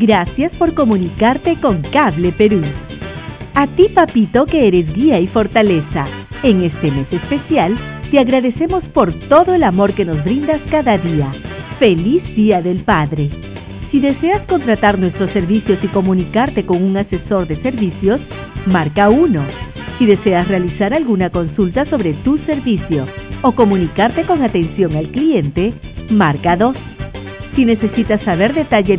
Gracias por comunicarte con Cable Perú. A ti, papito, que eres guía y fortaleza. En este mes especial, te agradecemos por todo el amor que nos brindas cada día. ¡Feliz Día del Padre! Si deseas contratar nuestros servicios y comunicarte con un asesor de servicios, marca 1. Si deseas realizar alguna consulta sobre tu servicio o comunicarte con atención al cliente, marca 2. Si necesitas saber detalles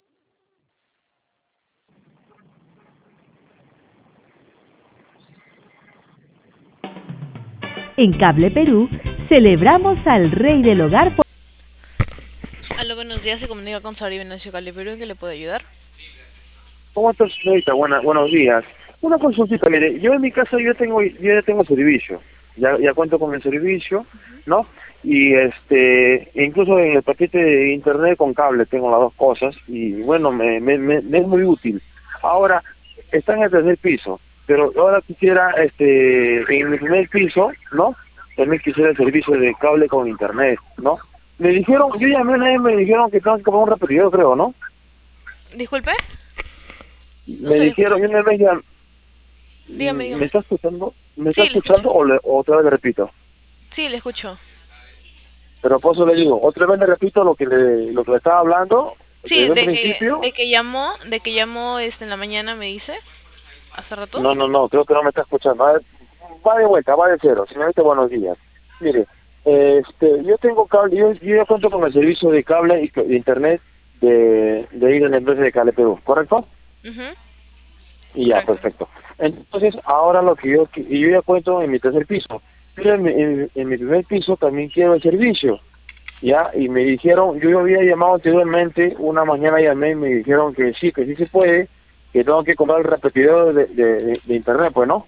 en Cable Perú, celebramos al Rey del Hogar. Aló, buenos días, se comunica con Sabrina Venancio Cable Perú, ¿en qué le puedo ayudar? ¿Cómo estás, señorita? Buenos días. Una consultita, mire, yo en mi casa yo ya tengo servicio, ya cuento con el servicio, ¿no? Y incluso en el paquete de internet con cable tengo las dos cosas y bueno, me es muy útil. Ahora, está en el tercer piso, pero ahora quisiera, en el primer piso, ¿no? También quisiera el servicio de cable con internet, ¿no? Me dijeron, yo llamé una vez, me dijeron que tengo que poner un repetidor, creo, ¿no? Disculpe. Me dijeron, yo una vez ya... Dígame. ¿Me está escuchando? ¿Me Sí, está escuchando o otra vez le repito? Sí, le escucho. Pero por eso le digo, otra vez le repito lo que le estaba hablando. Sí, desde el principio. de que llamó en la mañana, me dice, hace rato. No, creo que no me está escuchando. A ver, va de vuelta, va de cero. Señorita, buenos días. Mire, yo tengo cable, yo ya cuento con el servicio de cable y de internet de ir en la empresa de Cable Perú, ¿correcto? Y ya, perfecto. Entonces, ahora lo que yo ya cuento en mi tercer piso, pero en mi primer piso también quiero el servicio, ¿ya? Y me dijeron, yo había llamado anteriormente, una mañana llamé y me dijeron que sí se puede, que tengo que comprar el repetidor de internet, pues, ¿no?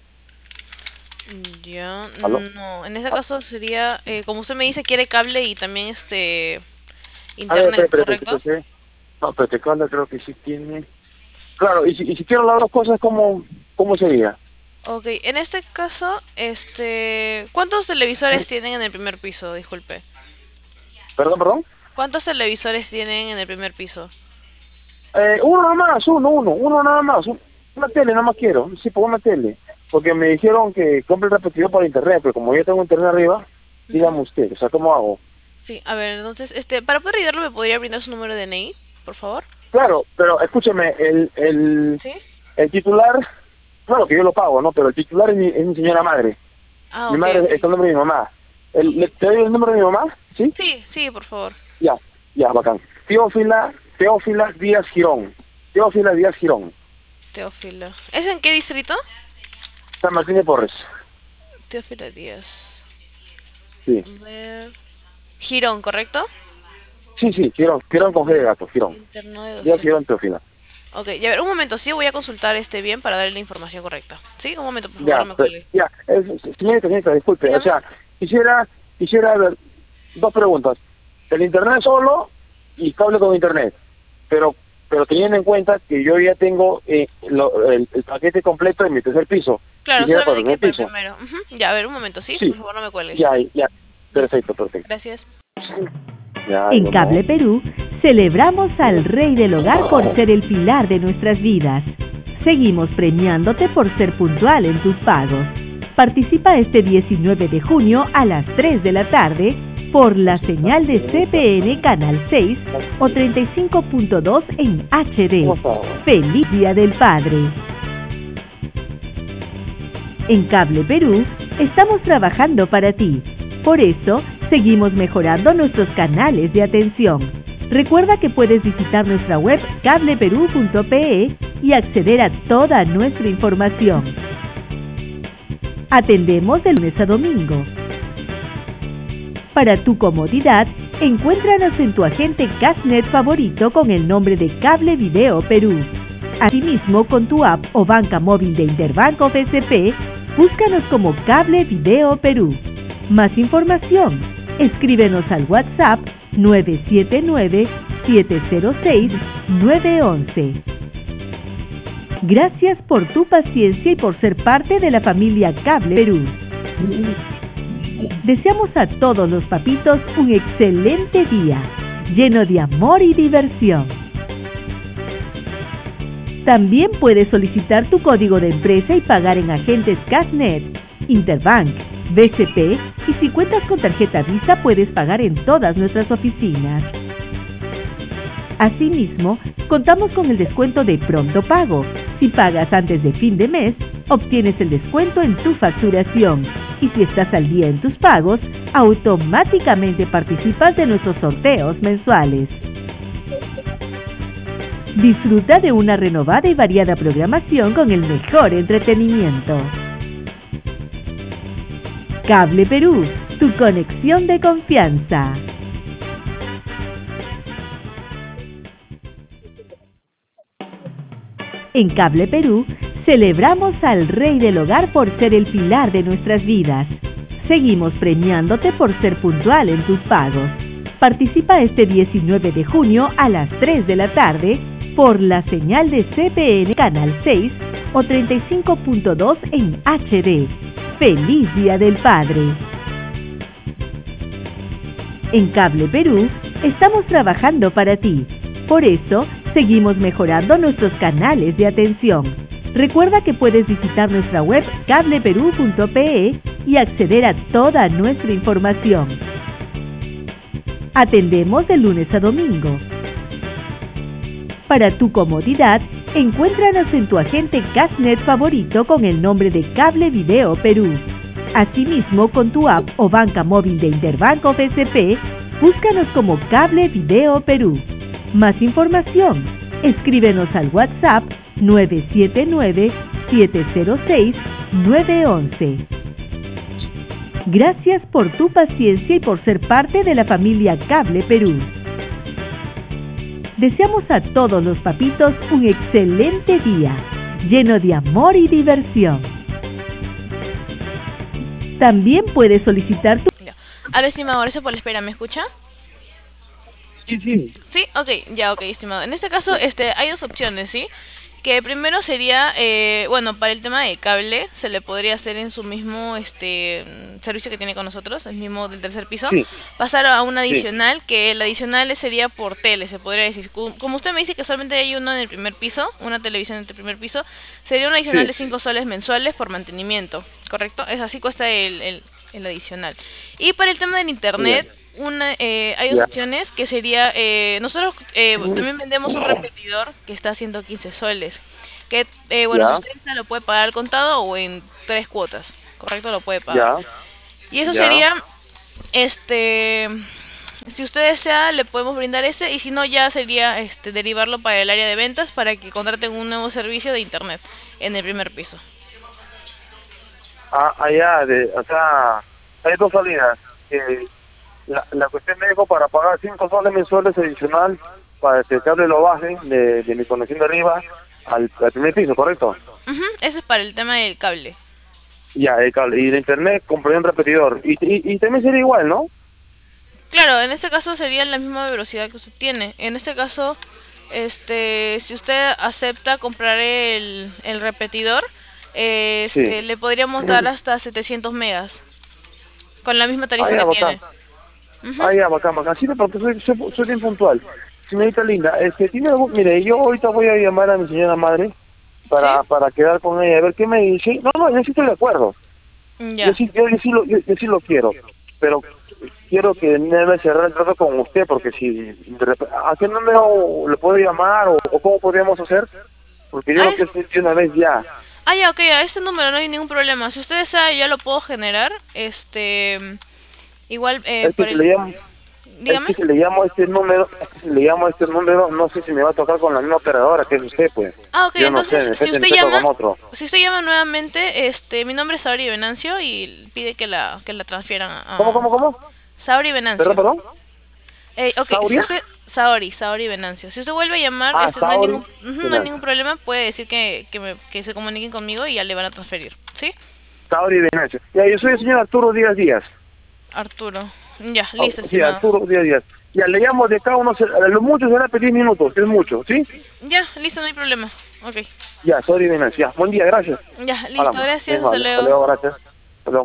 Ya, ¿Aló? no, en ese caso sería, como usted me dice, quiere cable y también Internet, internet, ¿correcto? No, pero este cable creo que sí tiene... Claro, y si quiero las dos cosas, ¿cómo sería? Ok, en este caso, ¿cuántos televisores tienen en el primer piso? Disculpe. ¿Perdón? ¿Cuántos televisores tienen en el primer piso? Uno nada más, uno nada más. Una tele nada más quiero, sí, por una tele. Porque me dijeron que compre el repetidor por internet, pero como yo tengo internet arriba, dígame usted, o sea, ¿cómo hago? Sí, a ver, entonces, para poder ayudarlo, ¿me podría brindar su número de DNI, por favor? Claro, pero escúcheme, ¿Sí? el titular, claro que yo lo pago, ¿no? Pero el titular es mi señora madre. Ah, Mi madre está el nombre de mi mamá. ¿Te doy el número de mi mamá? ¿Sí? Sí, por favor. Ya, bacán. Teófila Díaz Girón. Teófila Díaz Girón. Teófila. ¿Es en qué distrito? San Martín de Porres. Teófila Díaz. Sí. A ver. Girón, ¿correcto? Sí, Girón con G de gato, Girón. Díaz Girón, Teófila. Ok, ya ver, un momento, sí, voy a consultar bien para darle la información correcta. ¿Sí? Un momento, por favor, no me cuelgue. Señorita, disculpe, Dígame. o sea, quisiera ver dos preguntas. El internet solo y cable con internet, pero teniendo en cuenta que yo ya tengo el paquete completo en mi tercer piso. Claro, Quisiera solamente que para el piso. primero. Ya, a ver, un momento, ¿sí? Sí. Por favor, no me cuelgue. Ya, perfecto. Gracias. En Cable Perú, celebramos al Rey del Hogar por ser el pilar de nuestras vidas. Seguimos premiándote por ser puntual en tus pagos. Participa este 19 de junio a las 3 de la tarde por la señal de CPN Canal 6 o 35.2 en HD. ¡Feliz Día del Padre! En Cable Perú, estamos trabajando para ti. Por eso, seguimos mejorando nuestros canales de atención. Recuerda que puedes visitar nuestra web cableperú.pe y acceder a toda nuestra información. Atendemos de lunes a domingo. Para tu comodidad, encuéntranos en tu agente Cashnet favorito con el nombre de Cable Video Perú. Asimismo, con tu app o banca móvil de Interbank o BCP, búscanos como Cable Video Perú. Más información, escríbenos al WhatsApp 979-706-911. Gracias por tu paciencia y por ser parte de la familia Cable Perú. Deseamos a todos los papitos un excelente día, lleno de amor y diversión. También puedes solicitar tu código de empresa y pagar en agentes Cashnet, Interbank, BCP, y si cuentas con tarjeta Visa puedes pagar en todas nuestras oficinas. Asimismo, contamos con el descuento de pronto pago. Si pagas antes de fin de mes, obtienes el descuento en tu facturación. Y si estás al día en tus pagos, automáticamente participas de nuestros sorteos mensuales. Disfruta de una renovada y variada programación con el mejor entretenimiento. Cable Perú, tu conexión de confianza. En Cable Perú, celebramos al Rey del Hogar por ser el pilar de nuestras vidas. Seguimos premiándote por ser puntual en tus pagos. Participa este 19 de junio a las 3 de la tarde por la señal de CPN Canal 6 o 35.2 en HD. ¡Feliz Día del Padre! En Cable Perú, estamos trabajando para ti. Por eso, seguimos mejorando nuestros canales de atención. Recuerda que puedes visitar nuestra web cableperú.pe y acceder a toda nuestra información. Atendemos de lunes a domingo. Para tu comodidad, encuéntranos en tu agente Cashnet favorito con el nombre de Cable Video Perú. Asimismo, con tu app o banca móvil de Interbank o BCP, búscanos como Cable Video Perú. Más información, escríbenos al WhatsApp 979-706-911. Gracias por tu paciencia y por ser parte de la familia Cable Perú. Deseamos a todos los papitos un excelente día, lleno de amor y diversión. También puedes solicitar tu... Ahora, estimado, gracias por la espera, ¿me escucha? Sí, sí. Sí, ok, estimado. En este caso, hay dos opciones, ¿sí? Que primero sería, bueno, para el tema de cable, se le podría hacer en su mismo servicio que tiene con nosotros, el mismo del tercer piso, Sí. pasar a un adicional, que el adicional sería por tele, se podría decir. Como usted me dice que solamente hay uno en el primer piso, una televisión en el primer piso, sería un adicional de 5 soles mensuales por mantenimiento, ¿correcto? Es así cuesta el adicional. Y para el tema del internet... hay dos opciones que sería nosotros también vendemos un repetidor que está a 115 soles que bueno, si usted lo puede pagar al contado o en 3 cuotas, correcto, lo puede pagar. Y eso sería si usted desea le podemos brindar ese, y si no ya sería derivarlo para el área de ventas para que contraten un nuevo servicio de internet en el primer piso. O sea, hay dos salidas. La cuestión me dijo para pagar 5 soles mensuales adicional para que el cable lo baje de mi conexión de arriba al primer piso, ¿correcto? Ese es para el tema del cable. Ya, el cable. Y de internet compré un repetidor. Y también sería igual, ¿no? Claro, en este caso sería la misma velocidad que usted tiene. En este caso, si usted acepta comprar el repetidor, le podríamos dar hasta 700 megas. Con la misma tarifa que tiene. Bacán. Sí, porque soy bien puntual. Señorita linda, ¿tiene algún... Mire, yo ahorita voy a llamar a mi señora madre para quedar con ella, a ver qué me dice. No, yo sí estoy de acuerdo. Yo sí lo quiero, pero quiero que debe cerrar el trato con usted, porque si... ¿A qué número le puedo llamar o cómo podríamos hacer? Porque yo lo que estoy de una vez ya. Ok, a este número no hay ningún problema. Si usted desea, ya lo puedo generar. Igual, dígame. Si le llamo a este número, no sé si me va a tocar con la misma operadora que es usted, pues. Ok, yo entonces, no sé, si usted llama nuevamente, mi nombre es Saori Venancio y pide que la transfieran a... ¿Cómo? Saori Venancio. ¿Perdón? Saori Venancio. Si usted vuelve a llamar, no hay ningún problema, puede decir que se comuniquen conmigo y ya le van a transferir, ¿sí? Saori Venancio. Ya, yo soy el señor Arturo Díaz. Arturo. Ya, listo, sí, Arturo Díaz. Ya, le llamo de cada uno, lo mucho será 10 minutos, es mucho, ¿sí? Ya, listo, no hay problema. Ok. Ya, Saori Venancio. Ya, buen día, gracias. Ya, listo, gracias, hasta luego. Gracias.